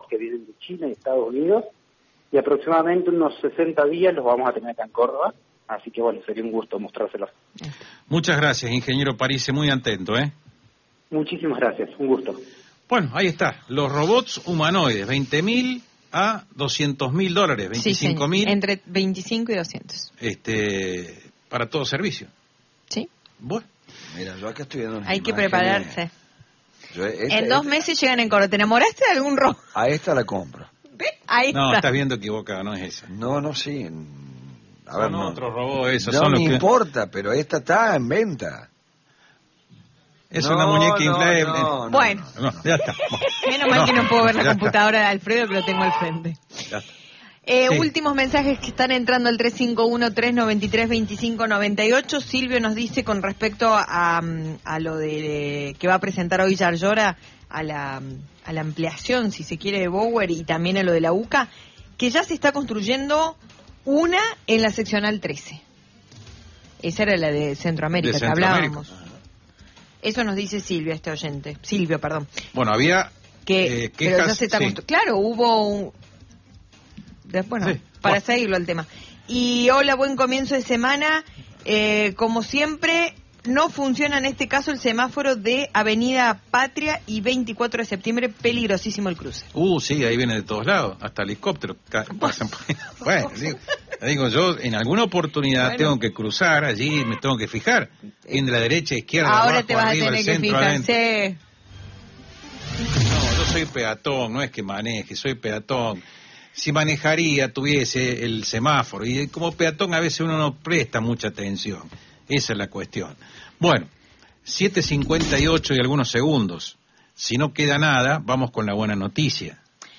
que vienen de China y Estados Unidos, y aproximadamente unos 60 días los vamos a tener acá en Córdoba, así que bueno, sería un gusto mostrárselos. Muchas gracias, ingeniero Parise, muy atento, ¿eh? Muchísimas gracias, un gusto. Bueno, ahí está, los robots humanoides, $20.000 a $200.000, $25.000. Entre 25 y 200. Para todo servicio. Sí. Bueno. Mira, yo acá estoy viendo hay que prepararse. En 2 meses meses llegan en Córdoba. ¿Te enamoraste de algún robot? A esta la compro. Ahí No, está. estás viendo equivocado, no es esa. No, sí. A ver, no. Otros robots, esos No son me los que... importa, pero esta está en venta. Es una muñeca inflable. Bueno. No, ya está. Menos mal que no puedo ver la ya computadora de Alfredo, que lo tengo al frente. Ya está. Sí. Últimos mensajes que están entrando al 351-393-2598. Silvio nos dice con respecto a lo de que va a presentar hoy Yarlora, a la ampliación, si se quiere, de Bower y también a lo de la UCA, que ya se está construyendo una en la seccional 13. Esa era la de Centroamérica, que hablábamos. Eso nos dice Silvio, este oyente. Silvio, perdón. Bueno, había quejas. Pero ya se está claro, hubo para seguirlo al tema. Y hola, buen comienzo de semana. Como siempre, no funciona en este caso el semáforo de Avenida Patria y 24 de septiembre, peligrosísimo el cruce. Sí, ahí viene de todos lados, hasta helicóptero. Bueno, digo, yo en alguna oportunidad tengo que cruzar allí, me tengo que fijar. Viene de la derecha, izquierda, ahora abajo, te vas arriba, a tener el centro, que fijarse. No, yo soy peatón, no es que maneje, soy peatón. Si manejaría, tuviese el semáforo. Y como peatón a veces uno no presta mucha atención. Esa es la cuestión. Bueno, 7:58 y algunos segundos. Si no queda nada, vamos con la buena noticia.